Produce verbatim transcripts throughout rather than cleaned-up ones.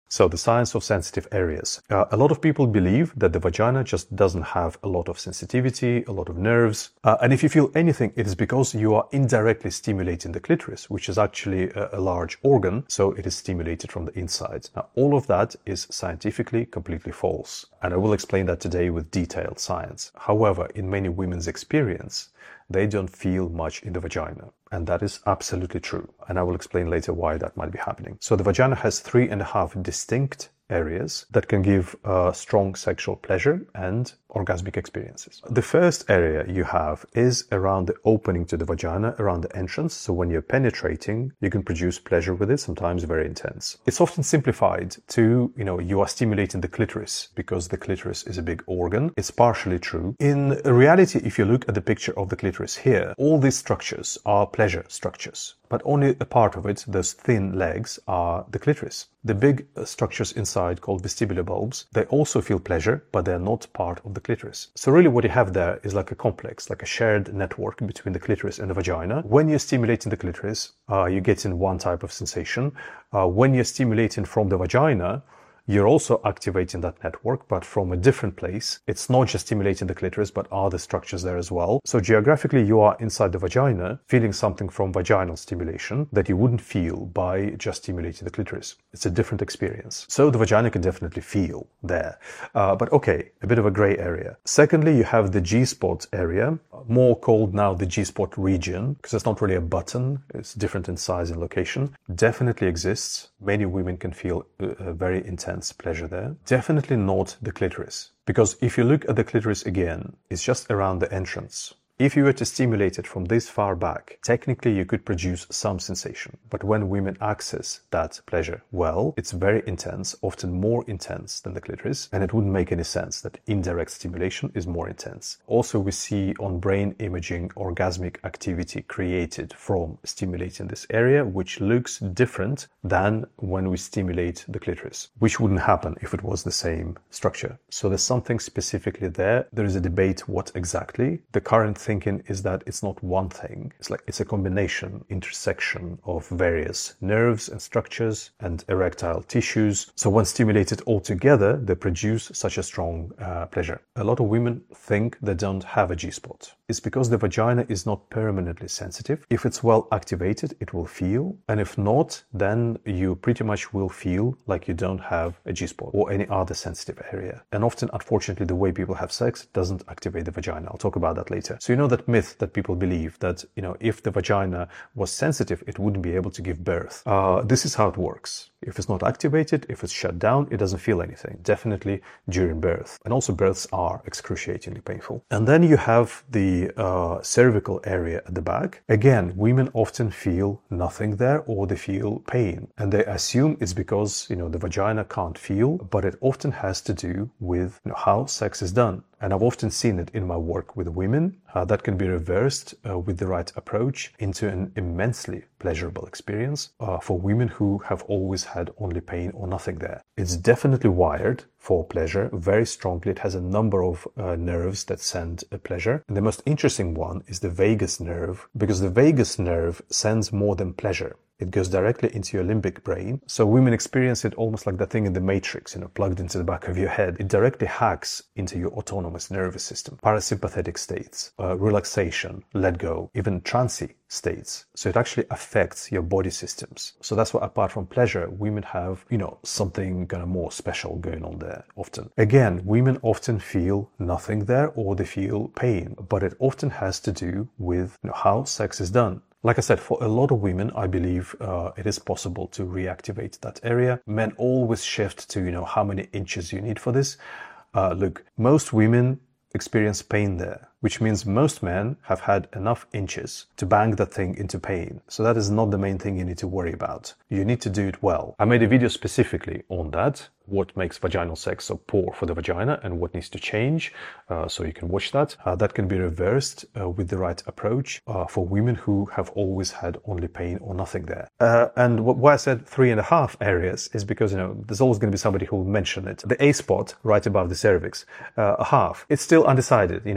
So the science of sensitive areas. Uh, a lot of people believe that the vagina just doesn't have a lot of sensitivity, a lot of nerves. Uh, and if you feel anything, it is because you are indirectly stimulating the clitoris, which is actually a, a large organ. So it is stimulated from the inside. Now, all of that is scientifically completely false. And I will explain that today with detailed science. However, in many women's experience, they don't feel much in the vagina. And that is absolutely true. And I will explain later why that might be happening. So the vagina has three and a half distinct areas that can give uh, strong sexual pleasure and orgasmic experiences. The first area you have is around the opening to the vagina, around the entrance. So when you're penetrating, you can produce pleasure with it, sometimes very intense. It's often simplified to, you know, you are stimulating the clitoris because the clitoris is a big organ. It's partially true. In reality, if you look at the picture of the clitoris here, all these structures are pleasure structures. But only a part of it, those thin legs, are the clitoris. The big structures inside, called vestibular bulbs, they also feel pleasure, but they're not part of the clitoris. So really what you have there is like a complex, like a shared network between the clitoris and the vagina. When you're stimulating the clitoris, uh, you're getting one type of sensation. Uh, when you're stimulating from the vagina, you're also activating that network, but from a different place. It's not just stimulating the clitoris, but other structures there as well. So geographically, you are inside the vagina, feeling something from vaginal stimulation that you wouldn't feel by just stimulating the clitoris. It's a different experience. So the vagina can definitely feel there. Uh, but okay, a bit of a gray area. Secondly, you have the G-spot area, more called now the G-spot region, because it's not really a button. It's different in size and location. Definitely exists. Many women can feel a very intense pleasure there. Definitely not the clitoris, because if you look at the clitoris again, it's just around the entrance. If you were to stimulate it from this far back, technically you could produce some sensation. But when women access that pleasure well, it's very intense, often more intense than the clitoris, and it wouldn't make any sense that indirect stimulation is more intense. Also, we see on brain imaging orgasmic activity created from stimulating this area, which looks different than when we stimulate the clitoris, which wouldn't happen if it was the same structure. So there's something specifically there. There is a debate what exactly. The current thinking is that it's not one thing. It's like it's a combination, intersection of various nerves and structures and erectile tissues. So when stimulated all together, they produce such a strong uh, pleasure. A lot of women think they don't have a G-spot. It's because the vagina is not permanently sensitive. If it's well activated, it will feel. And if not, then you pretty much will feel like you don't have a G-spot or any other sensitive area. And often, unfortunately, the way people have sex doesn't activate the vagina. I'll talk about that later. So you know that myth that people believe that, you know, if the vagina was sensitive, it wouldn't be able to give birth. Uh, this is how it works. If it's not activated, if it's shut down, it doesn't feel anything, definitely during birth. And also births are excruciatingly painful. And then you have the uh, cervical area at the back. Again, women often feel nothing there or they feel pain. And they assume it's because, you know, the vagina can't feel, but it often has to do with, you know, how sex is done. And I've often seen it in my work with women. Uh, that can be reversed uh, with the right approach into an immensely pleasurable experience uh, for women who have always had only pain or nothing there. It's definitely wired for pleasure very strongly. It has a number of uh, nerves that send a pleasure. And the most interesting one is the vagus nerve, because the vagus nerve sends more than pleasure. It goes directly into your limbic brain. So women experience it almost like that thing in the Matrix, you know, plugged into the back of your head. It directly hacks into your autonomous nervous system, parasympathetic states, uh, relaxation, let go, even trancy states. So it actually affects your body systems. So that's why, apart from pleasure, women have, you know, something kind of more special going on there often. Again, women often feel nothing there or they feel pain, but it often has to do with, you know, how sex is done. Like I said, for a lot of women, I believe uh, it is possible to reactivate that area. Men always shift to, you know, how many inches you need for this. Uh, look, most women experience pain there, which means most men have had enough inches to bang that thing into pain. So that is not the main thing you need to worry about. You need to do it well. I made a video specifically on that, what makes vaginal sex so poor for the vagina and what needs to change. Uh, so you can watch that. Uh, that can be reversed uh, with the right approach uh, for women who have always had only pain or nothing there. Uh, and why I said three and a half areas is because, you know, there's always going to be somebody who will mention it. The A spot right above the cervix, uh, a half. It's still undecided. You know, like when you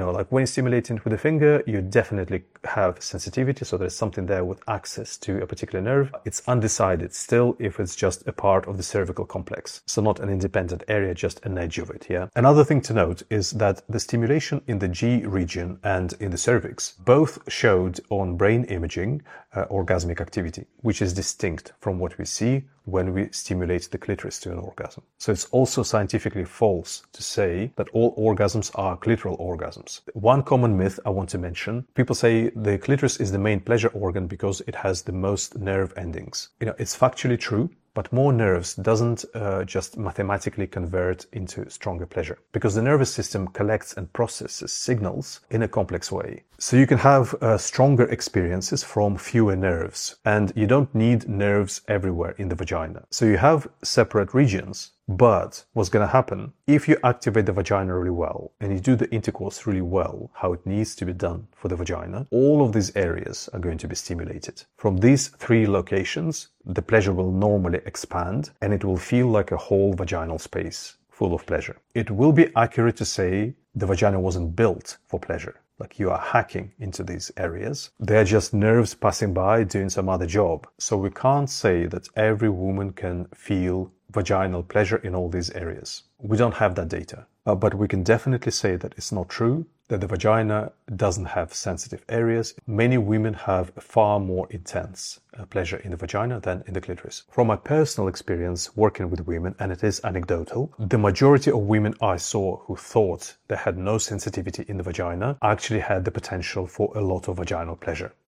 stimulating it with the finger, you definitely have sensitivity, so there's something there with access to a particular nerve. It's undecided still if it's just a part of the cervical complex, so not an independent area, just an edge of it. Yeah. Another thing to note is that the stimulation in the G region and in the cervix both showed on brain imaging uh, orgasmic activity, which is distinct from what we see when we stimulate the clitoris to an orgasm. So it's also scientifically false to say that all orgasms are clitoral orgasms. One common myth I want to mention: people say the clitoris is the main pleasure organ because it has the most nerve endings. You know, it's factually true, but more nerves doesn't uh, just mathematically convert into stronger pleasure, because the nervous system collects and processes signals in a complex way. So you can have uh, stronger experiences from fewer nerves, and you don't need nerves everywhere in the vagina. So you have separate regions. But what's going to happen if you activate the vagina really well and you do the intercourse really well, how it needs to be done for the vagina, all of these areas are going to be stimulated. From these three locations, the pleasure will normally expand and it will feel like a whole vaginal space full of pleasure. It will be accurate to say the vagina wasn't built for pleasure. Like you are hacking into these areas. They're just nerves passing by doing some other job. So we can't say that every woman can feel vaginal pleasure in all these areas. We don't have that data. Uh, but we can definitely say that it's not true, that the vagina doesn't have sensitive areas. Many women have far more intense uh, pleasure in the vagina than in the clitoris. From my personal experience working with women, and it is anecdotal, the majority of women I saw who thought they had no sensitivity in the vagina actually had the potential for a lot of vaginal pleasure.